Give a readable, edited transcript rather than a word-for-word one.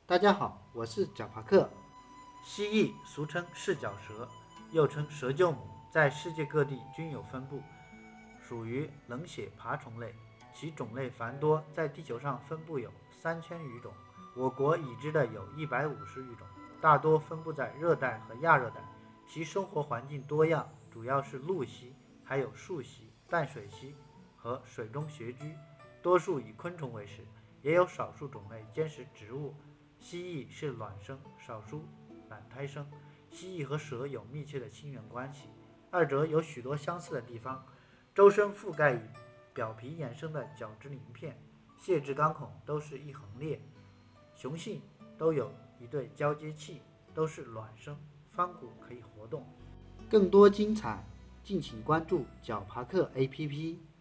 大家好，我是小帕克。蜥蜴俗称四脚蛇，又称蛇臼母，在世界各地均有分布，属于冷血爬虫类，其种类繁多，在地球上分布有3000余种。我国已知的有150余种，大多分布在热带和亚热带，其生活环境多样，主要是陆栖，还有树栖、淡水栖和水中穴居，多数以昆虫为食，也有少数种类兼食植物。蜥蜴是卵生，少数卵胎生。蜥蜴和蛇有密切的亲缘关系，二者有许多相似的地方。周身覆盖以表皮衍生的角质鳞片，泄殖肛孔都是一横裂。雄性都有一对交接器，都是卵生，方骨可以活动。更多精彩，敬请关注小帕克 APP。